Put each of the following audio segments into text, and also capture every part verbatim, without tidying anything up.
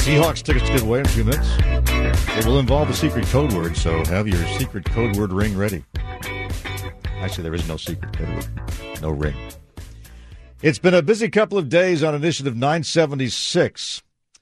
Seahawks tickets to give away in a few minutes. It will involve a secret code word, so have your secret code word ring ready. Actually, there is no secret code word. No ring. It's been a busy couple of days on Initiative nine seventy-six.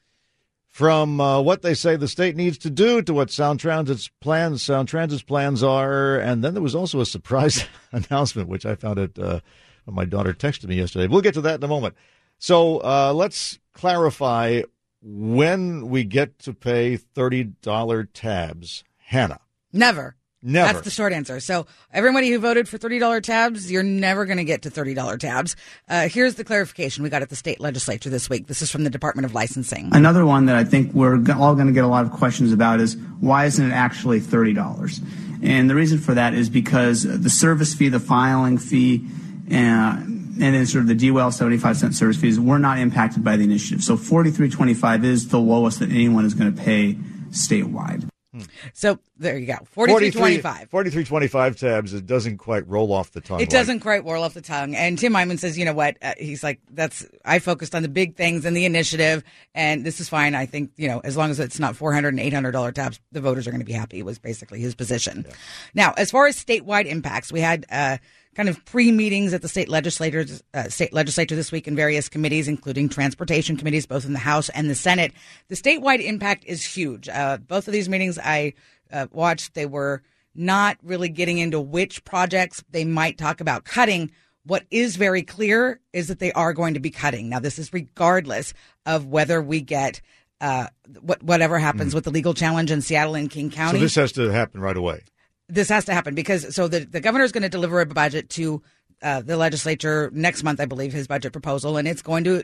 From uh, what they say the state needs to do to what Sound Transit's plans, Sound Transit's plans are, and then there was also a surprise announcement, which I found it uh, when my daughter texted me yesterday. We'll get to that in a moment. So uh, let's clarify when we get to pay thirty dollars tabs. Hannah. Never. Never. That's the short answer. So everybody who voted for thirty dollars tabs, you're never going to get to thirty dollars tabs. Uh, here's the clarification we got at the state legislature this week. This is from the Department of Licensing. Another one that I think we're all going to get a lot of questions about is why isn't it actually thirty dollars? And the reason for that is because the service fee, the filing fee, uh, and then sort of the D W L seventy-five cent service fees were not impacted by the initiative. So forty-three twenty-five is the lowest that anyone is going to pay statewide. So there you go, forty-three twenty-five. forty-three twenty-five tabs, it doesn't quite roll off the tongue. It doesn't quite roll off the tongue. And Tim Eyman says, you know what, uh, he's like, that's, I focused on the big things and the initiative, and this is fine. I think, you know, as long as it's not four hundred dollars and eight hundred dollars tabs, the voters are going to be happy, was basically his position. Yeah. Now, as far as statewide impacts, we had uh, kind of pre-meetings at the state legislators, uh, state legislature this week in various committees, including transportation committees, both in the House and the Senate. The statewide impact is huge. Uh, both of these meetings I uh, watched, they were not really getting into which projects they might talk about cutting. What is very clear is that they are going to be cutting. Now, this is regardless of whether we get uh, what, whatever happens mm. with the legal challenge in Seattle and King County. So this has to happen right away. This has to happen because so the, the governor is going to deliver a budget to uh, the legislature next month, I believe, his budget proposal, and it's going to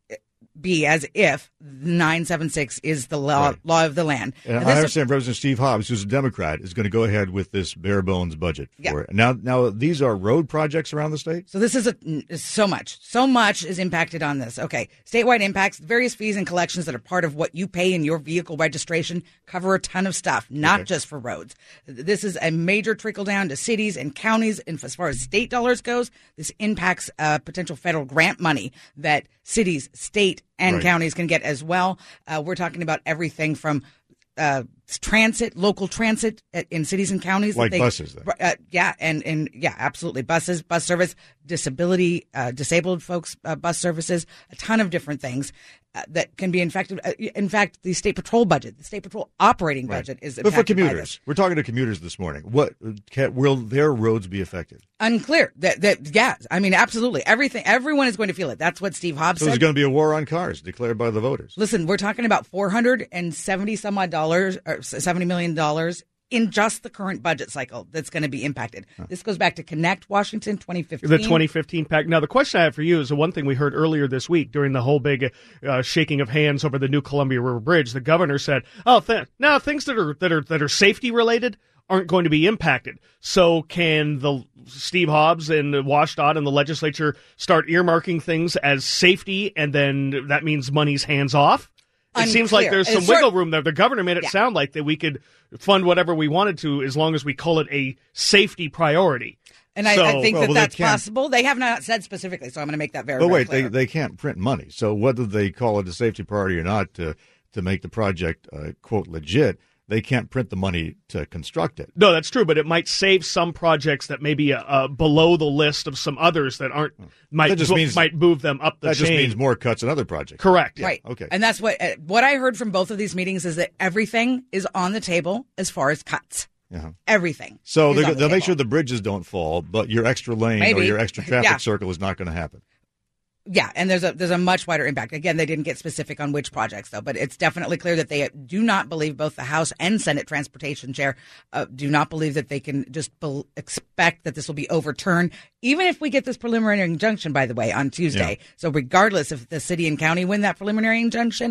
be as if nine seventy-six is the law, right. law of the land. And I understand Representative Steve Hobbs, who's a Democrat, is going to go ahead with this bare bones budget for yeah. it. Now, now these are road projects around the state? So this is a, so much. So much is impacted on this. Okay. Statewide impacts, various fees and collections that are part of what you pay in your vehicle registration cover a ton of stuff, not okay. just for roads. This is a major trickle down to cities and counties. And as far as state dollars goes, this impacts uh, potential federal grant money that cities, state, and right. counties can get as well. Uh, we're talking about everything from uh, transit, local transit in cities and counties. Like they, buses, then. Uh, yeah, and, and yeah, absolutely. Buses, bus service, disability, uh, disabled folks, uh, bus services, a ton of different things uh, that can be infected. Uh, in fact, the state patrol budget, the state patrol operating right. budget is But for commuters, by this. We're talking to commuters this morning. What can, will their roads be affected? Unclear. That, that, yeah, I mean, absolutely. Everything, everyone is going to feel it. That's what Steve Hobbs so said. So there's going to be a war on cars declared by the voters. Listen, we're talking about four hundred seventy some odd dollars, or seventy million dollars in just the current budget cycle that's going to be impacted. Huh. This goes back to Connect Washington twenty fifteen. The twenty fifteen pact. Now, the question I have for you is the one thing we heard earlier this week during the whole big uh, shaking of hands over the new Columbia River Bridge. The governor said, "Oh, th- now things that are that are that are safety related aren't going to be impacted." So, can the Steve Hobbs and WashDOT and the legislature start earmarking things as safety, and then that means money's hands off? It Unclear. Seems like there's some it's wiggle short- room there. The governor made it yeah. sound like that we could fund whatever we wanted to as long as we call it a safety priority. And so, I, I think well, that well, that's they possible. They have not said specifically, so I'm going to make that very, But very wait, clear. they they can't print money. So whether they call it a safety priority or not to, to make the project, uh, quote, legit, they can't print the money to construct it. No, that's true, but it might save some projects that may be uh, below the list of some others that aren't might that just bo- means, might move them up the that chain. That just means more cuts in other projects. Correct. Right. Yeah, okay. And that's what uh, what I heard from both of these meetings is that everything is on the table as far as cuts. Uh-huh. Everything. So is they'll on the make table. sure the bridges don't fall, but your extra lane Maybe. or your extra traffic Yeah. circle is not going to happen. Yeah, and there's a there's a much wider impact. Again, they didn't get specific on which projects, though, but it's definitely clear that they do not believe, both the House and Senate Transportation Chair uh, do not believe that they can just be- expect that this will be overturned, even if we get this preliminary injunction, by the way, on Tuesday. Yeah. So regardless if the city and county win that preliminary injunction,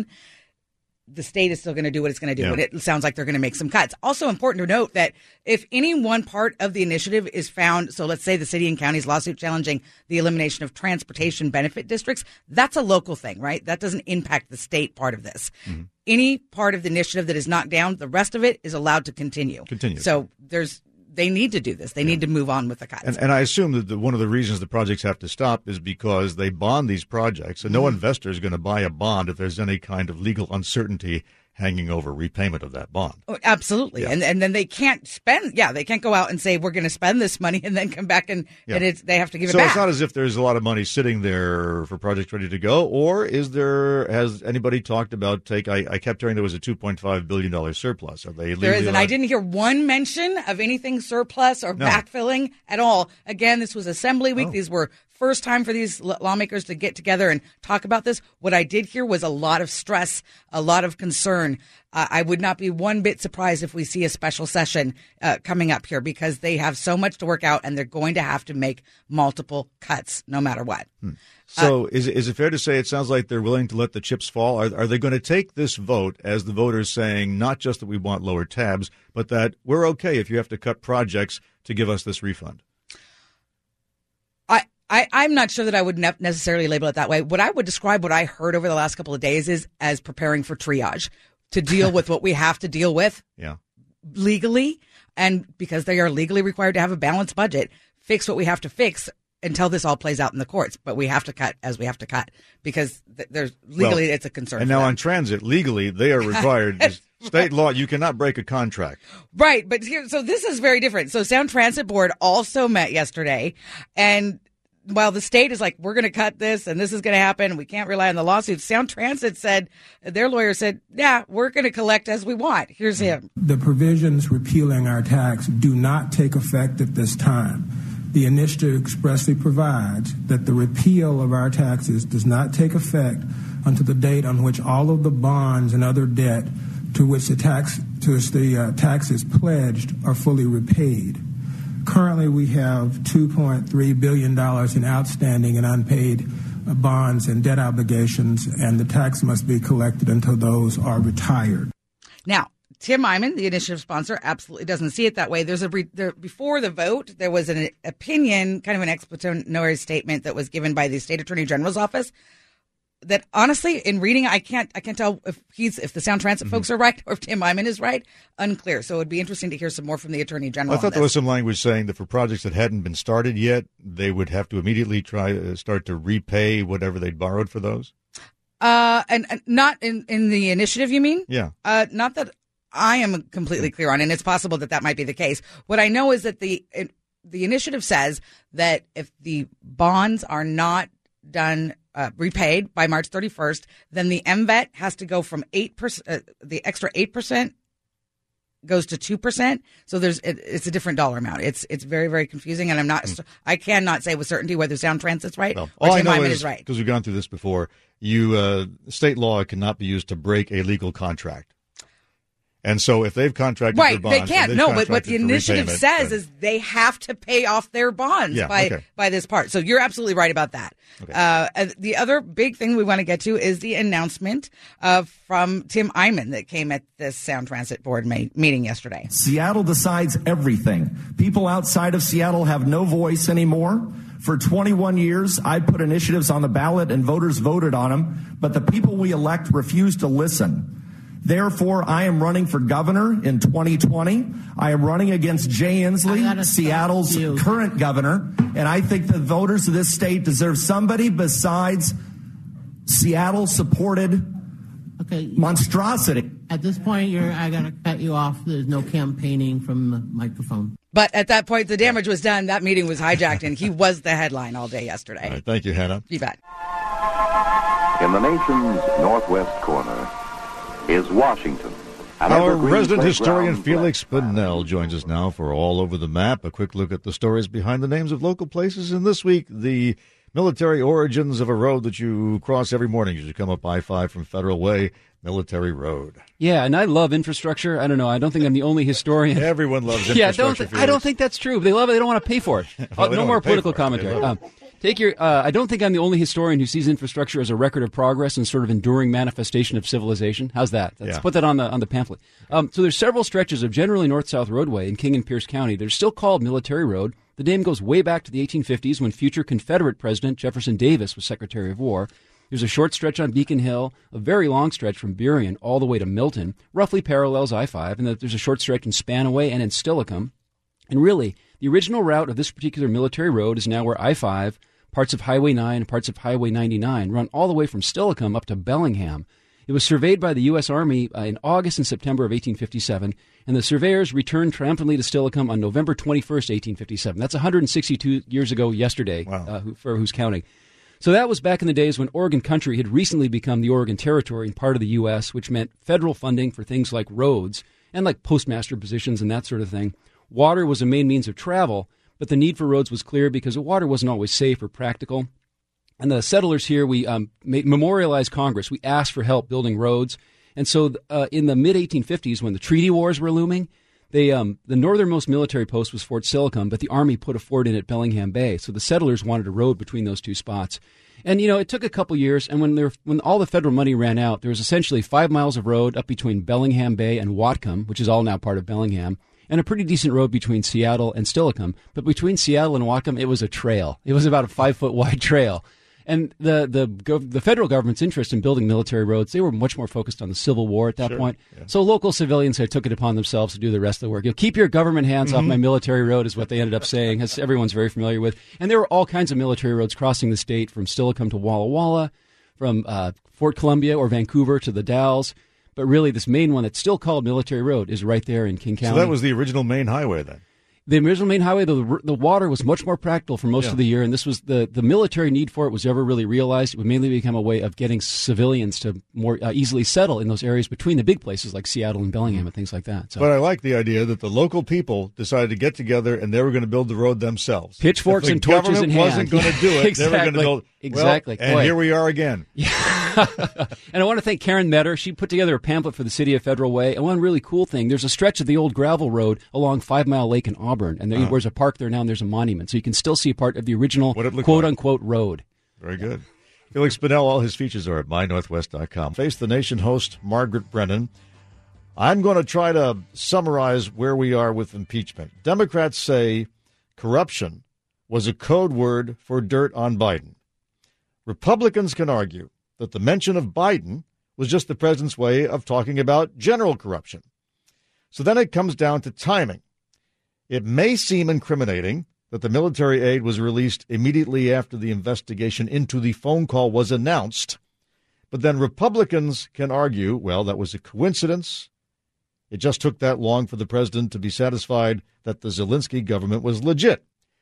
the state is still going to do what it's going to do. Yeah. And it sounds like they're going to make some cuts. Also important to note that if any one part of the initiative is found, so let's say the city and county's lawsuit challenging the elimination of transportation benefit districts, that's a local thing, right? That doesn't impact the state part of this. Mm-hmm. Any part of the initiative that is knocked down, the rest of it is allowed to continue. Continue. So there's they need to do this. They yeah. need to move on with the cuts. And, and I assume that the, one of the reasons the projects have to stop is because they bond these projects, and no mm-hmm. investor is going to buy a bond if there's any kind of legal uncertainty hanging over repayment of that bond. Oh, absolutely. Yeah. And and then they can't spend, yeah, they can't go out and say, we're going to spend this money and then come back and, yeah. and it's, they have to give so it back. So it's not as if there's a lot of money sitting there for projects ready to go, or is there, has anybody talked about take, I, I kept hearing there was a two point five billion dollars surplus. Are they There is, and I didn't hear one mention of anything surplus or no. backfilling at all. Again, this was Assembly Week. Oh. These were first time for these lawmakers to get together and talk about this. What I did hear was a lot of stress, a lot of concern. Uh, I would not be one bit surprised if we see a special session uh, coming up here because they have so much to work out and they're going to have to make multiple cuts no matter what. Hmm. So uh, is, is it fair to say it sounds like they're willing to let the chips fall? Are, are they going to take this vote as the voters saying not just that we want lower tabs, but that we're okay if you have to cut projects to give us this refund? I, I'm not sure that I would ne- necessarily label it that way. What I would describe what I heard over the last couple of days is as preparing for triage to deal with what we have to deal with yeah. legally. And because they are legally required to have a balanced budget, fix what we have to fix until this all plays out in the courts. But we have to cut as we have to cut because th- there's legally well, it's a concern. And for now them. On transit, legally, they are required. State law, you cannot break a contract. Right. But here, so this is very different. So Sound Transit Board also met yesterday, and while the state is like, we're going to cut this and this is going to happen and we can't rely on the lawsuits, Sound Transit said, their lawyer said, yeah, we're going to collect as we want. Here's him. The provisions repealing our tax do not take effect at this time. The initiative expressly provides that the repeal of our taxes does not take effect until the date on which all of the bonds and other debt to which the tax, to which the uh, tax is pledged are fully repaid. Currently, we have two point three billion dollars in outstanding and unpaid bonds and debt obligations, and the tax must be collected until those are retired. Now, Tim Eyman, the initiative sponsor, absolutely doesn't see it that way. There's a re- there, before the vote, there was an opinion, kind of an explanatory statement that was given by the State Attorney General's office. That honestly, in reading, I can't, I can't tell if he's, if the Sound Transit mm-hmm. folks are right or if Tim Eyman is right. Unclear. So it would be interesting to hear some more from the Attorney General. I thought there was some language saying that for projects that hadn't been started yet, they would have to immediately try to start to repay whatever they'd borrowed for those. Uh, and, and not in, in the initiative, you mean? Yeah. Uh, not that I am completely clear on, and it's possible that that might be the case. What I know is that the it, the initiative says that if the bonds are not done uh, repaid by March thirty-first, then the M V E T has to go from eight percent, uh, the extra eight percent goes to two percent. So there's it, it's a different dollar amount. It's it's very, very confusing, and I'm not mm. I cannot say with certainty whether Sound Transit's right well, or all Tim I know Eyman is, is right. Because we've gone through this before, you uh, state law cannot be used to break a legal contract. And so if they've contracted right, for bonds... they can't. No, but what the initiative says but, is they have to pay off their bonds yeah, by, okay. by this part. So you're absolutely right about that. Okay. Uh, the other big thing we want to get to is the announcement uh, from Tim Eyman that came at this Sound Transit Board ma- meeting yesterday. Seattle decides everything. People outside of Seattle have no voice anymore. For twenty-one years, I put initiatives on the ballot and voters voted on them, but the people we elect refuse to listen. Therefore, I am running for governor in twenty twenty. I am running against Jay Inslee, Seattle's current governor, and I think the voters of this state deserve somebody besides Seattle-supported okay. monstrosity. At this point, you're, I got to cut you off. There's no campaigning from the microphone. But at that point, the damage was done. That meeting was hijacked, and he was the headline all day yesterday. All right, thank you, Hannah. You bet. In the nation's northwest corner is Washington. Our resident historian Felix Bunnell joins us now for All Over the Map, a quick look at the stories behind the names of local places. And this week, the military origins of a road that you cross every morning as you come up I five from Federal Way, Military Road. Yeah, and I love infrastructure. I don't know. I don't think I'm the only historian. Everyone loves infrastructure. yeah, don't th- I don't think that's true. They love it. They don't want to pay for it. well, uh, no more political commentary. Um, take your. Uh, I don't think I'm the only historian who sees infrastructure as a record of progress and sort of enduring manifestation of civilization. How's that? Let's yeah. put that on the on the pamphlet. Um, so there's several stretches of generally north-south roadway in King and Pierce County. They're still called Military Road. The name goes way back to the eighteen fifties when future Confederate President Jefferson Davis was Secretary of War. There's a short stretch on Beacon Hill, a very long stretch from Burien all the way to Milton, roughly parallels I five, and there's a short stretch in Spanaway and in Stillicum. And really, the original route of this particular military road is now where I five, parts of Highway nine, and parts of Highway ninety-nine run all the way from Steilacoom up to Bellingham. It was surveyed by the U S. Army uh, in August and September of eighteen fifty-seven, and the surveyors returned triumphantly to Steilacoom on November twenty-first, eighteen fifty-seven. That's one hundred sixty-two years ago yesterday, wow. uh, who, for who's counting. So that was back in the days when Oregon Country had recently become the Oregon Territory and part of the U S, which meant federal funding for things like roads and like postmaster positions and that sort of thing. Water was a main means of travel, but the need for roads was clear because the water wasn't always safe or practical. And the settlers here, we um, made, memorialized Congress. We asked for help building roads. And so uh, in the mid eighteen fifties, when the treaty wars were looming, they um, the northernmost military post was Fort Steilacoom, but the Army put a fort in at Bellingham Bay. So the settlers wanted a road between those two spots. And, you know, it took a couple years, and when there, when all the federal money ran out, there was essentially five miles of road up between Bellingham Bay and Whatcom, which is all now part of Bellingham, and a pretty decent road between Seattle and Steilacoom. But between Seattle and Whatcom, it was a trail. It was about a five-foot wide trail. And the the gov- the federal government's interest in building military roads, they were much more focused on the Civil War at that sure, point. yeah. So local civilians had took it upon themselves to do the rest of the work. You know, keep your government hands Mm-hmm. off my military road is what they ended up saying, as everyone's very familiar with. And there were all kinds of military roads crossing the state from Steilacoom to Walla Walla, from uh, Fort Columbia or Vancouver to the Dalles. But really, this main one that's still called Military Road is right there in King County. So that was the original main highway then? The original main highway, the the water was much more practical for most Yeah. of the year, and this was the, the military need for it was never really realized. It would mainly become a way of getting civilians to more uh, easily settle in those areas between the big places like Seattle and Bellingham and things like that. So But I like the idea that the local people decided to get together and they were going to build the road themselves. Pitchforks If the and torches in government hand. wasn't going to do it. Exactly. They were going to build. Exactly. Well, and Boy. here we are again. And I want to thank Karen Metter. She put together a pamphlet for the city of Federal Way. And one really cool thing, there's a stretch of the old gravel road along Five Mile Lake in Auburn. And there, Uh-huh. there's a park there now, and there's a monument. So you can still see part of the original What it looked quote-unquote road. Very good. Felix Spinell, all his features are at my northwest dot com. Face the Nation host Margaret Brennan. I'm going to try to summarize where we are with impeachment. Democrats say corruption was a code word for dirt on Biden. Republicans can argue that the mention of Biden was just the president's way of talking about general corruption. So then it comes down to timing. It may seem incriminating that the military aid was released immediately after the investigation into the phone call was announced, but then Republicans can argue, well, that was a coincidence. It just took that long for the president to be satisfied that the Zelensky government was legit.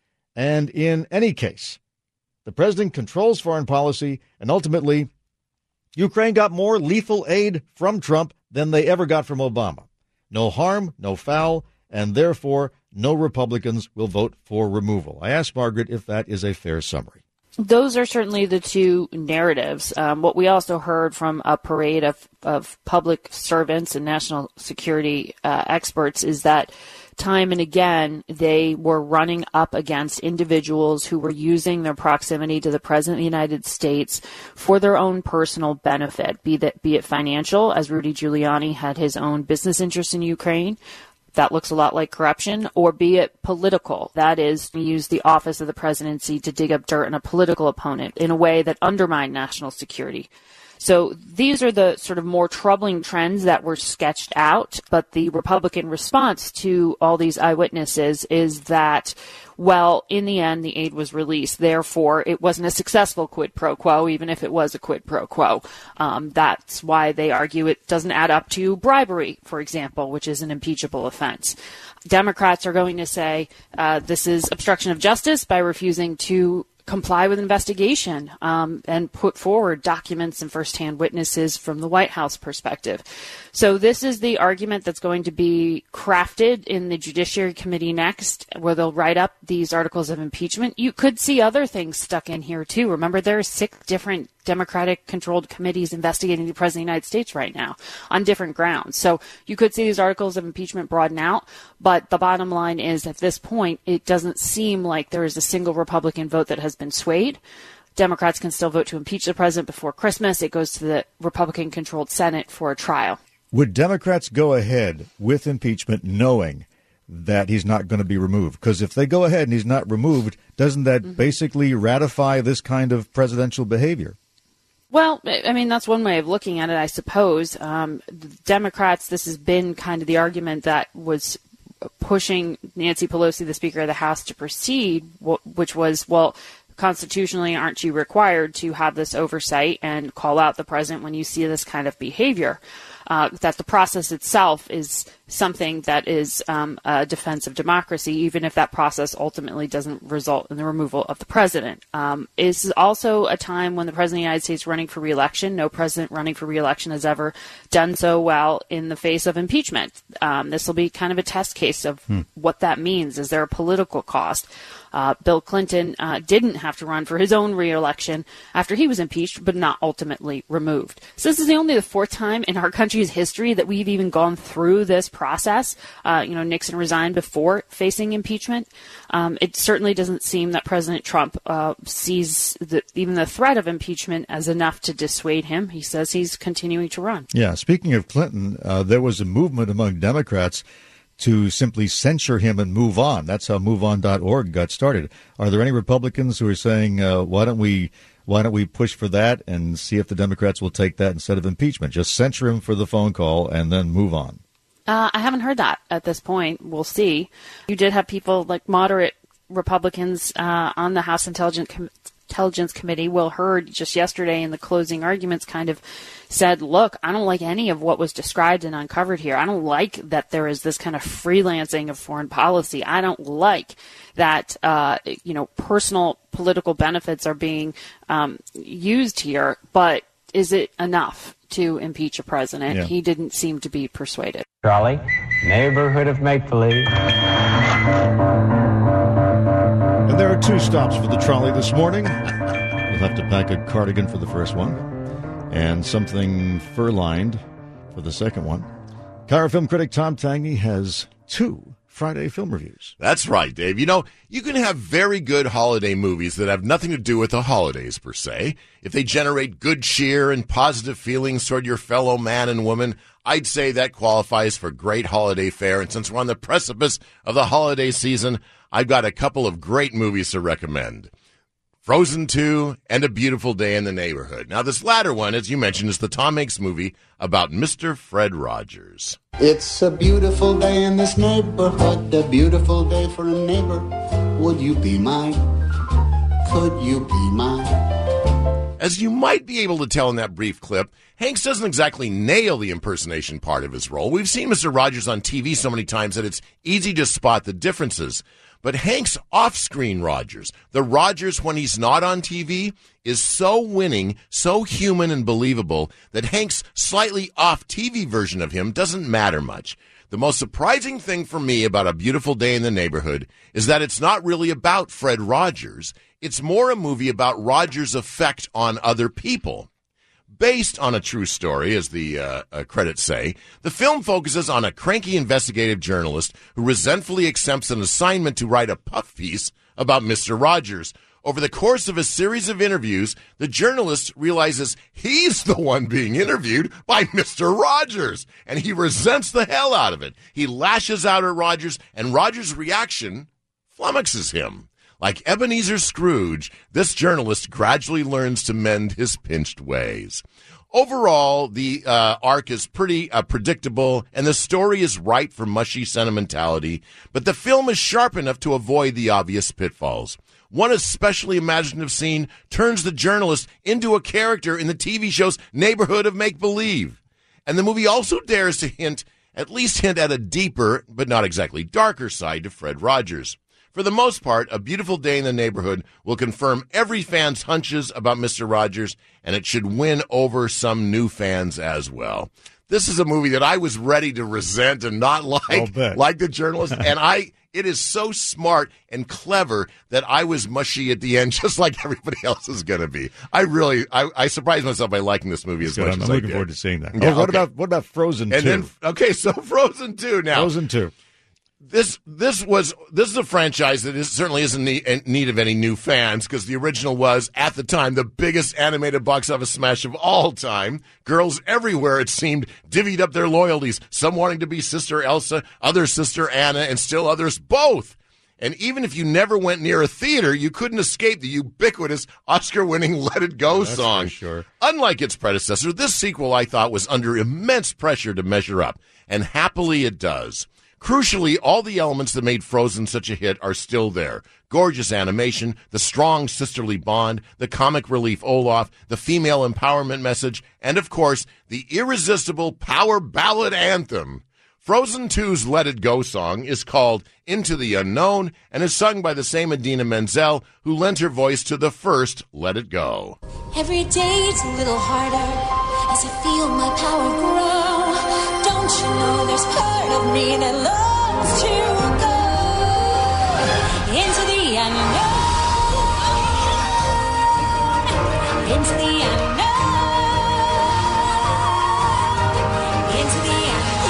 And in any case, the president controls foreign policy, and ultimately, Ukraine got more lethal aid from Trump than they ever got from Obama. No harm, no foul, and therefore no Republicans will vote for removal. I asked Margaret if that is a fair summary. Those are certainly the two narratives. Um, what we also heard from a parade of, of public servants and national security uh, experts is that time and again, they were running up against individuals who were using their proximity to the President of the United States for their own personal benefit, be that be it financial, as Rudy Giuliani had his own business interests in Ukraine. That looks a lot like corruption, or be it political. That is, use the office of the presidency to dig up dirt on a political opponent in a way that undermined national security. So these are the sort of more troubling trends that were sketched out. But the Republican response to all these eyewitnesses is that, well, in the end, the aid was released. Therefore, it wasn't a successful quid pro quo, even if it was a quid pro quo. Um, that's why they argue it doesn't add up to bribery, for example, which is an impeachable offense. Democrats are going to say uh, this is obstruction of justice by refusing to comply with investigation um, and put forward documents and firsthand witnesses from the White House perspective. So this is the argument that's going to be crafted in the Judiciary Committee next, where they'll write up these articles of impeachment. You could see other things stuck in here, too. Remember, there are six different Democratic-controlled committees investigating the President of the United States right now on different grounds. So you could see these articles of impeachment broaden out, but the bottom line is at this point, it doesn't seem like there is a single Republican vote that has been swayed. Democrats can still vote to impeach the president before Christmas. It goes to the Republican-controlled Senate for a trial. Would Democrats go ahead with impeachment knowing that he's not going to be removed? Because if they go ahead and he's not removed, doesn't that mm-hmm. basically ratify this kind of presidential behavior? Well, I mean, that's one way of looking at it, I suppose. Um, Democrats, this has been kind of the argument that was pushing Nancy Pelosi, the Speaker of the House, to proceed, which was, well, constitutionally, aren't you required to have this oversight and call out the president when you see this kind of behavior? Uh, that the process itself is something that is um, a defense of democracy, even if that process ultimately doesn't result in the removal of the president. Um, it's also a time when the president of the United States is running for re-election. No president running for re-election has ever done so well in the face of impeachment. Um, this will be kind of a test case of hmm. what that means. Is there a political cost? Uh, Bill Clinton uh, didn't have to run for his own re-election after he was impeached, but not ultimately removed. So this is the only the fourth time in our country's history that we've even gone through this process. Uh, you know, Nixon resigned before facing impeachment. Um, it certainly doesn't seem that President Trump uh, sees the, even the threat of impeachment as enough to dissuade him. He says he's continuing to run. Yeah, speaking of Clinton, uh, there was a movement among Democrats to simply censure him and move on. That's how move on dot org got started. Are there any Republicans who are saying, uh, why don't we why don't we push for that and see if the Democrats will take that instead of impeachment? Just censure him for the phone call and then move on. Uh, I haven't heard that at this point. We'll see. You did have people like moderate Republicans uh, on the House Intelligence Com- Intelligence Committee. Will Hurd just yesterday in the closing arguments kind of said, look, I don't like any of what was described and uncovered here. I don't like that there is this kind of freelancing of foreign policy. I don't like that, uh, you know, personal political benefits are being um, used here. But is it enough to impeach a president? Yeah. He didn't seem to be persuaded. Trolley, neighborhood of make-believe. And there are two stops for the trolley this morning. You'll have to pack a cardigan for the first one and something fur-lined for the second one. Cairo film critic Tom Tangney has two Friday film reviews. That's right, Dave. You know, you can have very good holiday movies that have nothing to do with the holidays, per se. If they generate good cheer and positive feelings toward your fellow man and woman, I'd say that qualifies for great holiday fare. And since we're on the precipice of the holiday season, I've got a couple of great movies to recommend. Frozen two and A Beautiful Day in the Neighborhood. Now, this latter one, as you mentioned, is the Tom Hanks movie about Mister Fred Rogers. It's a beautiful day in this neighborhood, a beautiful day for a neighbor. Would you be mine? Could you be mine? As you might be able to tell in that brief clip, Hanks doesn't exactly nail the impersonation part of his role. We've seen Mister Rogers on T V so many times that it's easy to spot the differences. But Hanks' off-screen Rogers, the Rogers when he's not on T V, is so winning, so human and believable that Hanks' slightly off-T V version of him doesn't matter much. The most surprising thing for me about A Beautiful Day in the Neighborhood is that it's not really about Fred Rogers. It's more a movie about Rogers' effect on other people. Based on a true story, as the uh, uh, credits say, the film focuses on a cranky investigative journalist who resentfully accepts an assignment to write a puff piece about Mister Rogers. Over the course of a series of interviews, the journalist realizes he's the one being interviewed by Mister Rogers, and he resents the hell out of it. He lashes out at Rogers, and Rogers' reaction flummoxes him. Like Ebenezer Scrooge, this journalist gradually learns to mend his pinched ways. Overall, the uh, arc is pretty uh, predictable, and the story is ripe for mushy sentimentality, but the film is sharp enough to avoid the obvious pitfalls. One especially imaginative scene turns the journalist into a character in the T V show's Neighborhood of Make-Believe. And the movie also dares to hint, at least hint at a deeper, but not exactly darker side to Fred Rogers. For the most part, A Beautiful Day in the Neighborhood will confirm every fan's hunches about Mister Rogers, and it should win over some new fans as well. This is a movie that I was ready to resent and not like, like the journalist, and I it is so smart and clever that I was mushy at the end, just like everybody else is going to be. I really, I, I surprised myself by liking this movie as Good. much I'm as I looking did. forward to seeing that. Yeah, oh, what okay. about what about Frozen and two? Then, okay, so Frozen two now. Frozen two. This this was this is a franchise that is, certainly isn't in need of any new fans, because the original was, at the time, the biggest animated box office smash of all time. Girls everywhere, it seemed, divvied up their loyalties, some wanting to be Sister Elsa, others Sister Anna, and still others both. And even if you never went near a theater, you couldn't escape the ubiquitous Oscar-winning Let It Go That's song. for sure. Unlike its predecessor, this sequel, I thought, was under immense pressure to measure up, and happily it does. Crucially, all the elements that made Frozen such a hit are still there. Gorgeous animation, the strong sisterly bond, the comic relief Olaf, the female empowerment message, and of course, the irresistible power ballad anthem. Frozen two's Let It Go song is called Into the Unknown and is sung by the same Idina Menzel, who lent her voice to the first Let It Go. Every day it's a little harder as I feel my power grow. Don't you know there's part of me that loves to go into the unknown, into the unknown, into the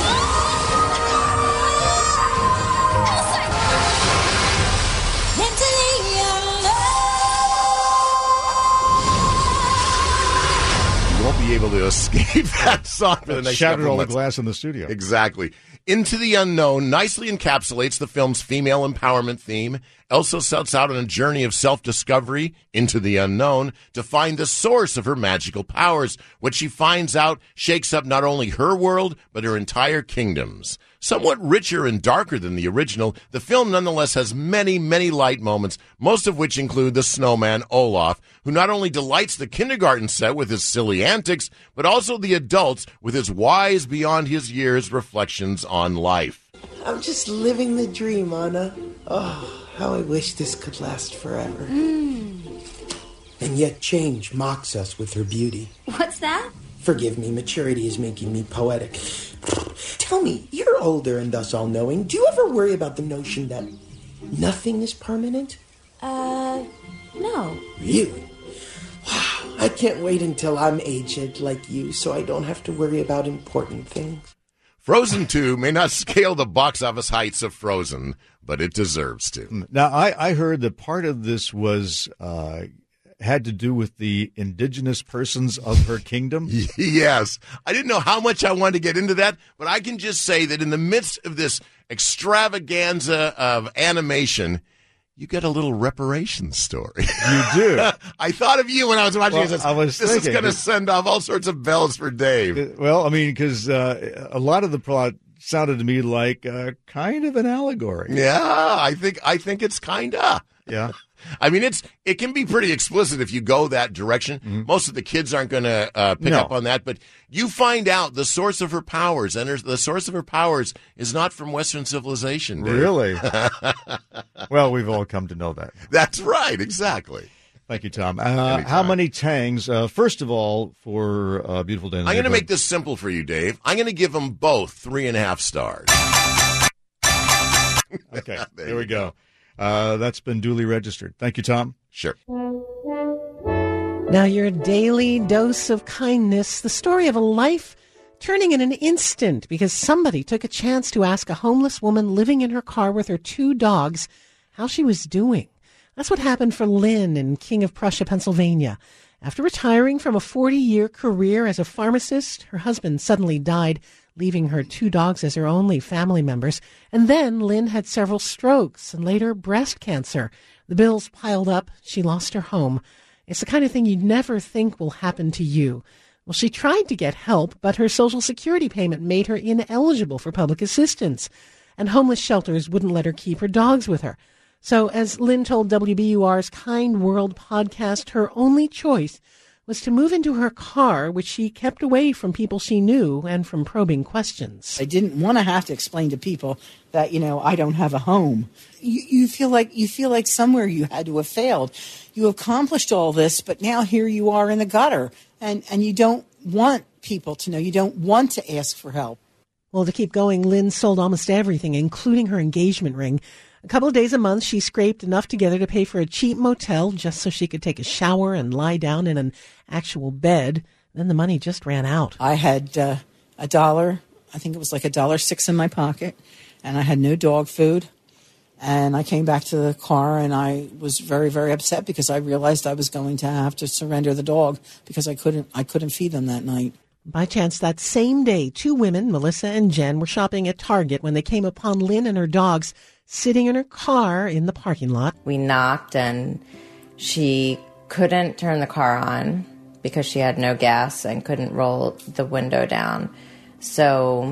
be able to escape that song for the next Shattered couple all of the months. glass in the studio. Exactly. Into the Unknown nicely encapsulates the film's female empowerment theme. Elsa sets out on a journey of self-discovery into the unknown to find the source of her magical powers. What she finds out shakes up not only her world, but her entire kingdoms. Somewhat richer and darker than the original, the film nonetheless has many, many light moments, most of which include the snowman Olaf, who not only delights the kindergarten set with his silly antics, but also the adults with his wise beyond his years reflections on life. I'm just living the dream, Anna. Oh, how I wish this could last forever. Mm. And yet change mocks us with her beauty. What's that? Forgive me, maturity is making me poetic. Tell me, you're older and thus all-knowing. Do you ever worry about the notion that nothing is permanent? Uh, no. Really? Wow, I can't wait until I'm aged like you so I don't have to worry about important things. Frozen two may not scale the box office heights of Frozen, but it deserves to. Now, I, I heard that part of this was uh, had to do with the indigenous persons of her kingdom. Yes. I didn't know how much I wanted to get into that, but I can just say that in the midst of this extravaganza of animation, you get a little reparations story. You do. I thought of you when I was watching Well, this. I was this thinking, is going to it- send off all sorts of bells for Dave. Well, I mean, because uh, a lot of the plot sounded to me like uh, kind of an allegory. Yeah, I think I think it's kinda. Yeah. I mean, it's it can be pretty explicit if you go that direction. Mm-hmm. Most of the kids aren't going to uh, pick No. up on that, but you find out the source of her powers, and her, the source of her powers is not from Western civilization. Dave. Really? Well, we've all come to know that. That's right, exactly. Thank you, Tom. Uh, how many tangs? Uh, first of all, for uh, Beautiful Day in the I'm going to Neighborhood. make this simple for you, Dave. I'm going to give them both three and a half stars. Okay, there we go. Uh, that's been duly registered. Thank you, Tom. Sure. Now, your daily dose of kindness, the story of a life turning in an instant because somebody took a chance to ask a homeless woman living in her car with her two dogs how she was doing. That's what happened for Lynn in King of Prussia, Pennsylvania. After retiring from a forty-year career as a pharmacist, her husband suddenly died, leaving her two dogs as her only family members. And then Lynn had several strokes and later breast cancer. The bills piled up. She lost her home. It's the kind of thing you'd never think will happen to you. Well, she tried to get help, but her Social Security payment made her ineligible for public assistance, and homeless shelters wouldn't let her keep her dogs with her. So, as Lynn told W B U R's Kind World podcast, her only choice was to move into her car, which she kept away from people she knew and from probing questions. I didn't want to have to explain to people that, you know, I don't have a home. You, you feel like you feel like somewhere you had to have failed. You accomplished all this, but now here you are in the gutter, and, and you don't want people to know. You don't want to ask for help. Well, to keep going, Lynn sold almost everything, including her engagement ring. A couple of days a month, she scraped enough together to pay for a cheap motel just so she could take a shower and lie down in an actual bed. Then the money just ran out. I had uh, a dollar, I think it was like a dollar six in my pocket, and I had no dog food. And I came back to the car, and I was very, very upset because I realized I was going to have to surrender the dog because I couldn't, I couldn't feed them that night. By chance, that same day, two women, Melissa and Jen, were shopping at Target when they came upon Lynn and her dogs sitting in her car in the parking lot. We knocked, and she couldn't turn the car on because she had no gas and couldn't roll the window down. So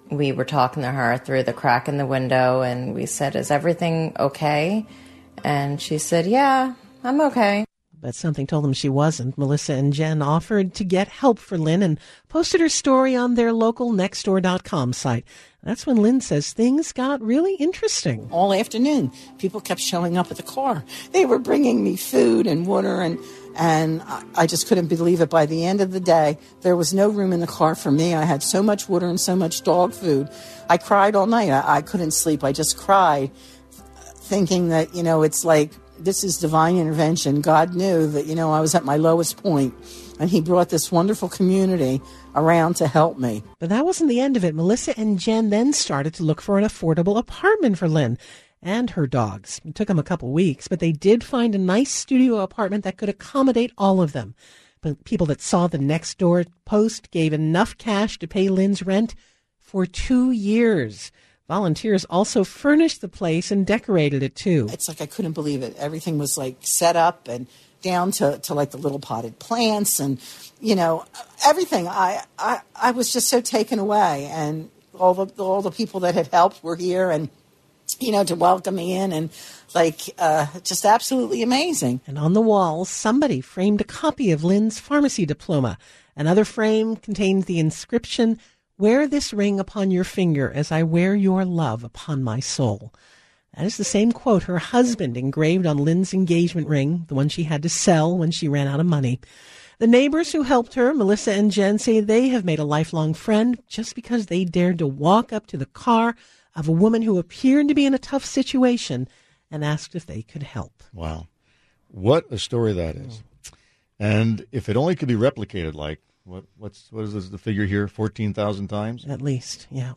we were talking to her through the crack in the window, and we said, "Is everything okay?" And she said, "Yeah, I'm okay." But something told them she wasn't. Melissa and Jen offered to get help for Lynn and posted her story on their local nextdoor dot com site. That's when Lynn says things got really interesting. All afternoon, people kept showing up at the car. They were bringing me food and water, and and I just couldn't believe it. By the end of the day, there was no room in the car for me. I had so much water and so much dog food. I cried all night. I, I couldn't sleep. I just cried, thinking that, you know, it's like, this is divine intervention. God knew that, you know, I was at my lowest point, and he brought this wonderful community around to help me. But that wasn't the end of it. Melissa and Jen then started to look for an affordable apartment for Lynn and her dogs. It took them a couple weeks, but they did find a nice studio apartment that could accommodate all of them. But people that saw the Nextdoor post gave enough cash to pay Lynn's rent for two years. Volunteers also furnished the place and decorated it too. It's like I couldn't believe it. Everything was like set up and down to, to like the little potted plants and, you know, everything. I, I, I was just so taken away, and all the all the people that had helped were here, and, you know, to welcome me in, and like uh, just absolutely amazing. And on the wall, somebody framed a copy of Lynn's pharmacy diploma. Another frame contains the inscription, "Wear this ring upon your finger as I wear your love upon my soul." That is the same quote her husband engraved on Lynn's engagement ring, the one she had to sell when she ran out of money. The neighbors who helped her, Melissa and Jen, say they have made a lifelong friend just because they dared to walk up to the car of a woman who appeared to be in a tough situation and asked if they could help. Wow. What a story that is. And if it only could be replicated, like, what what's what is this, the figure here, fourteen thousand times? At least, yeah.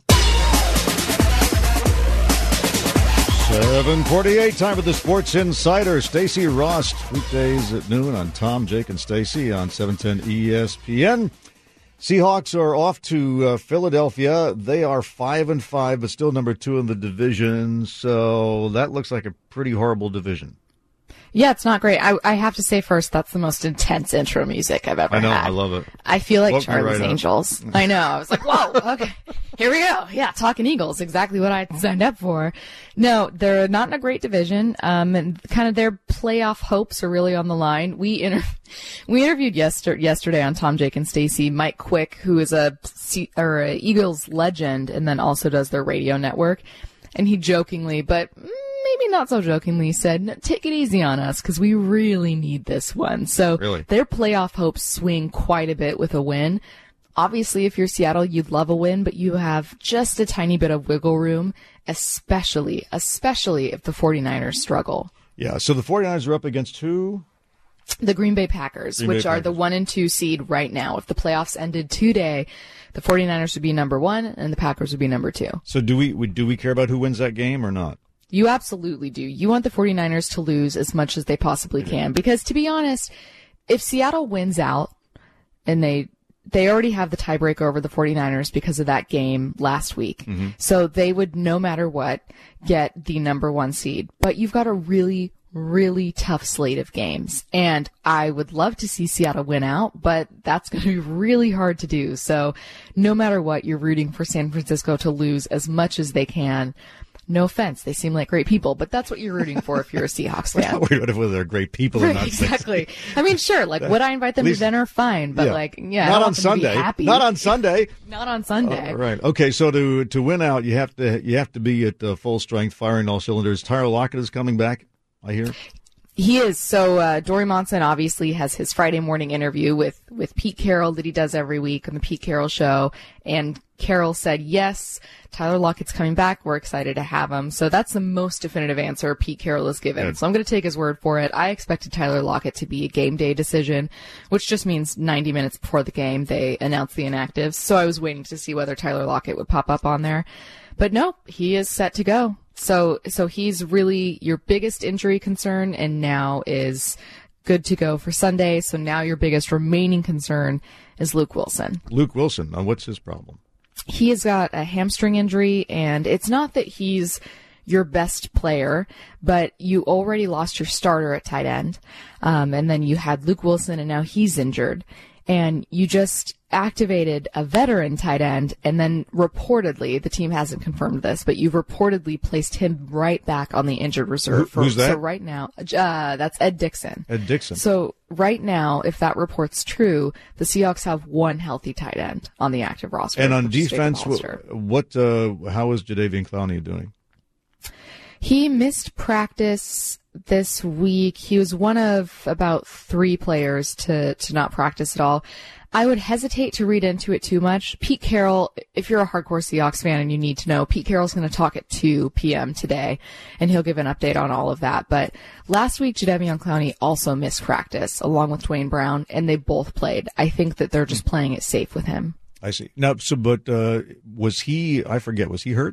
seven forty-eight, time for the Sports Insider. Stacey Rost, weekdays at noon on Tom, Jake, and Stacey on seven ten E S P N. Seahawks are off to uh, Philadelphia. They are five and five, but still number two in the division. So that looks like a pretty horrible division. Yeah, it's not great. I, I have to say first, that's the most intense intro music I've ever I know, had. I love it. I feel like Woke me Charlie's right up. Angels. I know. I was like, whoa, okay, here we go. Yeah, talking Eagles, exactly what I signed up for. No, they're not in a great division, um, and kind of their playoff hopes are really on the line. We inter- we interviewed yester- yesterday on Tom, Jake, and Stacey Mike Quick, who is a, C- or a Eagles legend and then also does their radio network, and he jokingly, but maybe not so jokingly, said, take it easy on us because we really need this one. So Really? their playoff hopes swing quite a bit with a win. Obviously, if you're Seattle, you'd love a win, but you have just a tiny bit of wiggle room, especially, especially if the 49ers struggle. Yeah, so the 49ers are up against who? The Green Bay Packers, Green Bay which are Packers. the one and two seed right now. If the playoffs ended today, the 49ers would be number one and the Packers would be number two. So do we, we do we care about who wins that game or not? You absolutely do. You want the 49ers to lose as much as they possibly can because, to be honest, if Seattle wins out and they they already have the tiebreaker over the 49ers because of that game last week. Mhm. So they would, no matter what, get the number one seed. But you've got a really, really tough slate of games. And I would love to see Seattle win out, but that's going to be really hard to do. So no matter what, you're rooting for San Francisco to lose as much as they can. No offense, they seem like great people, but that's what you're rooting for if you're a Seahawks We're fan. not worried about whether they're great people or Right, not. exactly. I mean, sure, like, would I invite them At least- to dinner? Fine, but Yeah. like, yeah, I not don't on want them to be Sunday. happy. Not on Sunday. Not on Sunday. Uh, right. Okay. So to to win out, you have to you have to be at uh, full strength, firing all cylinders. Tyler Lockett is coming back, I hear. He is. So uh, Dory Monson obviously has his Friday morning interview with, with Pete Carroll that he does every week on the Pete Carroll Show. And Carroll said, yes, Tyler Lockett's coming back. We're excited to have him. So that's the most definitive answer Pete Carroll has given. Good. So I'm going to take his word for it. I expected Tyler Lockett to be a game day decision, which just means ninety minutes before the game they announce the inactives. So I was waiting to see whether Tyler Lockett would pop up on there. But no, he is set to go. So, so he's really your biggest injury concern and now is good to go for Sunday. So now your biggest remaining concern is Luke Wilson. Luke Wilson. Now, what's his problem? He has got a hamstring injury, and it's not that he's your best player, but you already lost your starter at tight end. Um, and then you had Luke Wilson, and now he's injured. and you just activated a veteran tight end, and then reportedly, the team hasn't confirmed this, but you've reportedly placed him right back on the injured reserve. Who, who's for, that? So right now, uh, that's Ed Dixon. Ed Dixon. So right now, if that report's true, the Seahawks have one healthy tight end on the active roster. And on which is Jacob defense, Hollister. what, what uh, how is Jadeveon Clowney doing? He missed practice this week. He was one of about three players to, to not practice at all. I would hesitate to read into it too much. Pete Carroll, if you're a hardcore Seahawks fan and you need to know, Pete Carroll's going to talk at two p.m. today, and he'll give an update on all of that. But last week, Jadeveon Clowney also missed practice, along with Dwayne Brown, and they both played. I think that they're just playing it safe with him. I see. Now, so, but uh, was he, I forget, was he hurt?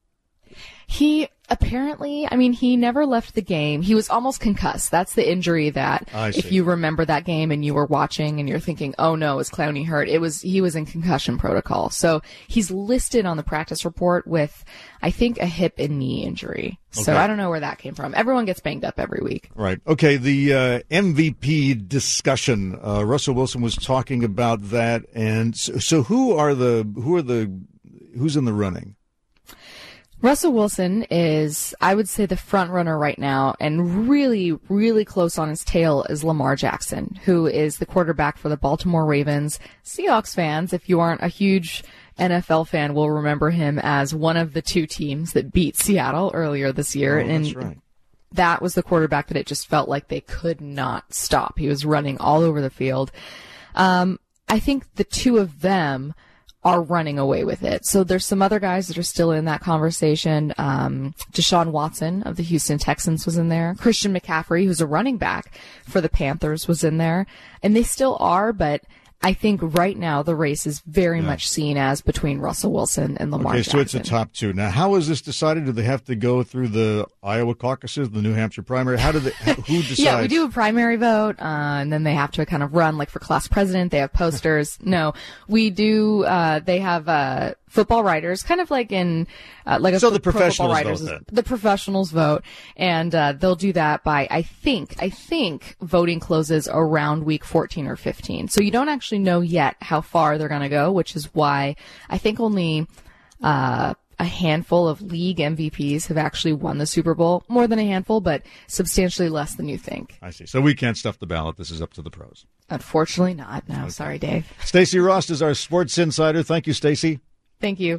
He apparently, I mean, he never left the game. He was almost concussed. That's the injury that, I see. if you remember that game and you were watching and you're thinking, oh no, is Clowney hurt? It was, he was in concussion protocol. So he's listed on the practice report with, I think, a hip and knee injury. So Okay. I don't know where that came from. Everyone gets banged up every week. Right. Okay. The uh, M V P discussion. Uh, Russell Wilson was talking about that, and so, so who are the who are the who's in the running? Russell Wilson is, I would say, the front runner right now, and really, really close on his tail is Lamar Jackson, who is the quarterback for the Baltimore Ravens. Seahawks fans, if you aren't a huge N F L fan, will remember him as one of the two teams that beat Seattle earlier this year. Oh, and that's right. That was the quarterback that it just felt like they could not stop. He was running all over the field. Um, I think the two of them are running away with it. So there's some other guys that are still in that conversation. Um, Deshaun Watson of the Houston Texans was in there. Christian McCaffrey, who's a running back for the Panthers, was in there. And they still are, but I think right now the race is very Yeah. much seen as between Russell Wilson and Lamar Okay, Jackson. so it's the top two. Now, how is this decided? Do they have to go through the Iowa caucuses, the New Hampshire primary? How do they? Who decides? Yeah, we do a primary vote, uh, and then they have to kind of run, like for class president, they have posters. No, we do, uh, they have, uh, football writers, kind of like in, uh, like a So the pro football professionals writers, vote then. the professionals vote, and, uh, they'll do that by, I think, I think voting closes around week fourteen or fifteen. So you don't actually know yet how far they're going to go, which is why I think only, uh, a handful of league M V Ps have actually won the Super Bowl. More than a handful, but substantially less than you think. I see. So we can't stuff the ballot. This is up to the pros. Unfortunately not. No, sorry, Dave. Stacey Rost is our sports insider. Thank you, Stacey. Thank you.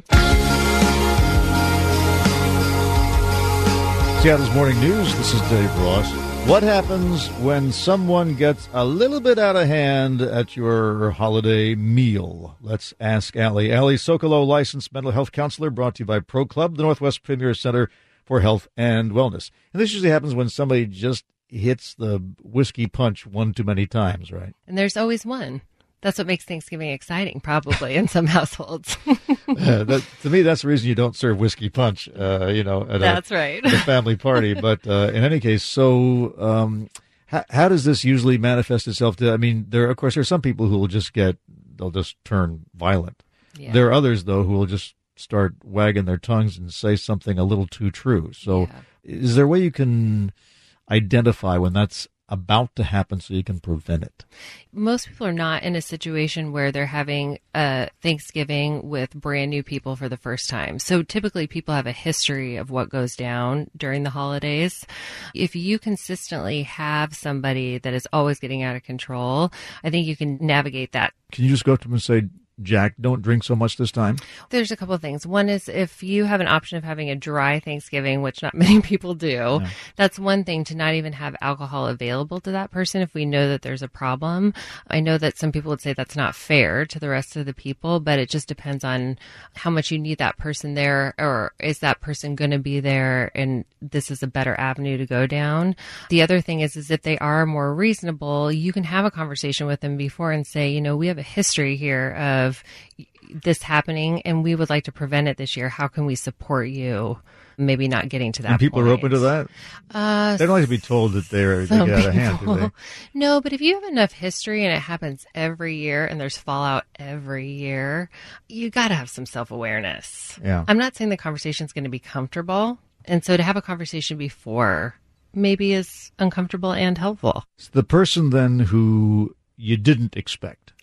Seattle's Morning News. This is Dave Ross. What happens when someone gets a little bit out of hand at your holiday meal? Let's ask Allie. Allie Sokolow, licensed mental health counselor, brought to you by Pro Club, the Northwest Premier Center for Health and Wellness. And this usually happens when somebody just hits the whiskey punch one too many times, right? And there's always one. That's what makes Thanksgiving exciting, probably, in some households. uh, that, to me, that's the reason you don't serve whiskey punch, uh, you know, at, That's a, right. at a family party. But uh, in any case, so um, how, how does this usually manifest itself? To, I mean, there, of course, there are some people who will just get, they'll just turn violent. Yeah. There are others, though, who will just start wagging their tongues and say something a little too true. So Yeah. is there a way you can identify when that's about to happen so you can prevent it? Most people are not in a situation where they're having a Thanksgiving with brand new people for the first time. So typically people have a history of what goes down during the holidays. If you consistently have somebody that is always getting out of control, I think you can navigate that. Can you just go up to them and say, Jack, don't drink so much this time? There's a couple of things. One is if you have an option of having a dry Thanksgiving, which not many people do, Yeah. that's one thing, to not even have alcohol available to that person if we know that there's a problem. I know that some people would say that's not fair to the rest of the people, but it just depends on how much you need that person there, or is that person going to be there and this is a better avenue to go down. The other thing is, is if they are more reasonable, you can have a conversation with them before and say, you know, we have a history here of of this happening and we would like to prevent it this year. How can we support you? Maybe not getting to that And people point. are open to that? Uh, They don't like to be told that they're, they some get out of hand, do people. they? No, but if you have enough history and it happens every year and there's fallout every year, you got to have some self-awareness. Yeah. I'm not saying the conversation is going to be comfortable. And so to have a conversation before maybe is uncomfortable and helpful. It's the person then who you didn't expect.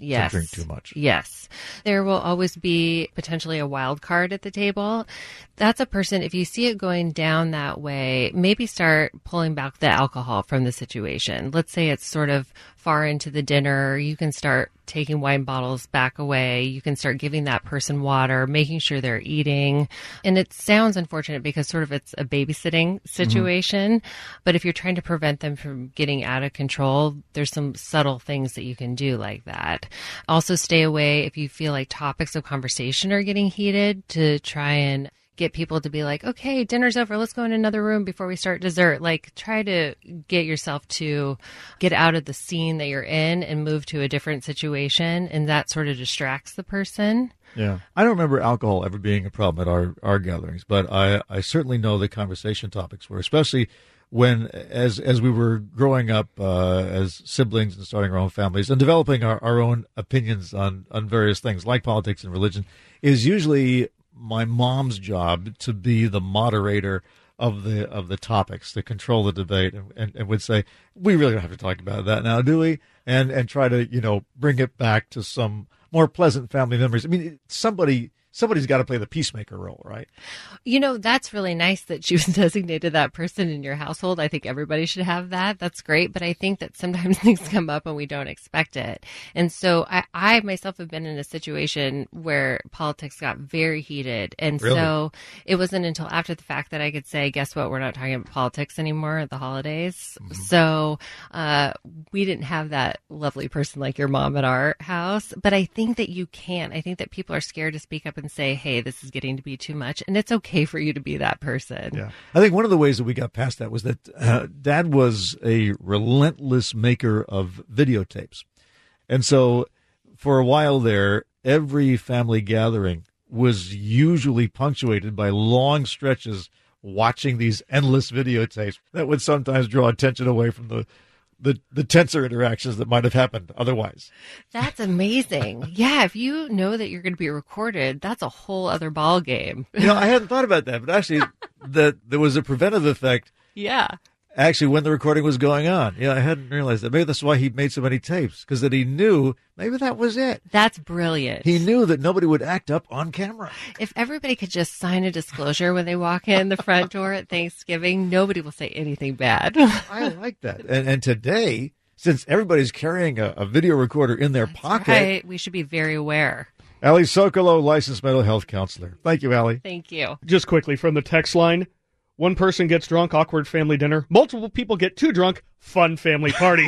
Yes. to drink too much. Yes. There will always be potentially a wild card at the table. That's a person, if you see it going down that way, maybe start pulling back the alcohol from the situation. Let's say it's sort of far into the dinner. You can start taking wine bottles back away. You can start giving that person water, making sure they're eating. And it sounds unfortunate because sort of it's a babysitting situation. Mm-hmm. But if you're trying to prevent them from getting out of control, there's some subtle things that you can do like that. Also stay away if you feel like topics of conversation are getting heated, to try and get people to be like, okay, dinner's over. Let's go in another room before we start dessert. Like, try to get yourself to get out of the scene that you're in and move to a different situation. And that sort of distracts the person. Yeah. I don't remember alcohol ever being a problem at our, our gatherings, but I, I certainly know the conversation topics were, especially when, as as we were growing up uh, as siblings and starting our own families and developing our, our own opinions on, on various things like politics and religion, is usually my mom's job to be the moderator of the of the topics, to control the debate, and, and, and would say, we really don't have to talk about that now, do we? And and try to, you know, bring it back to some more pleasant family memories. I mean, somebody somebody's got to play the peacemaker role, right? You know, that's really nice that she was designated that person in your household. I think everybody should have that. That's great. But I think that sometimes things come up and we don't expect it. And so I, I myself have been in a situation where politics got very heated. And Really? so it wasn't until after the fact that I could say, guess what? We're not talking about politics anymore at the holidays. Mm-hmm. So uh, we didn't have that lovely person like your mom at our house. But I think that you can. I think that people are scared to speak up and say, hey, this is getting to be too much. And it's okay for you to be that person. Yeah. I think one of the ways that we got past that was that uh, Dad was a relentless maker of videotapes. And so for a while there, every family gathering was usually punctuated by long stretches watching these endless videotapes that would sometimes draw attention away from the The, the tenser interactions that might have happened otherwise. That's amazing. Yeah, if you know that you're going to be recorded, that's a whole other ball game. You know, I hadn't thought about that, but actually, that there was a preventive effect. Yeah. Actually, when the recording was going on. Yeah, I hadn't realized that. Maybe that's why he made so many tapes, because that he knew maybe that was it. That's brilliant. He knew that nobody would act up on camera. If everybody could just sign a disclosure when they walk in the front door at Thanksgiving, nobody will say anything bad. I like that. And and today, since everybody's carrying a, a video recorder in their That's pocket, right. We should be very aware. Allie Sokolow, licensed mental health counselor. Thank you, Allie. Thank you. Just quickly from the text line. One person gets drunk, awkward family dinner. Multiple people get too drunk, fun family party.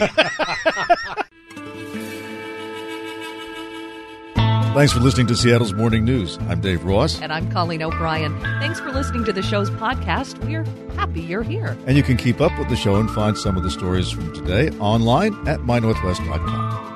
Thanks for listening to Seattle's Morning News. I'm Dave Ross. And I'm Colleen O'Brien. Thanks for listening to the show's podcast. We're happy you're here. And you can keep up with the show and find some of the stories from today online at my northwest dot com.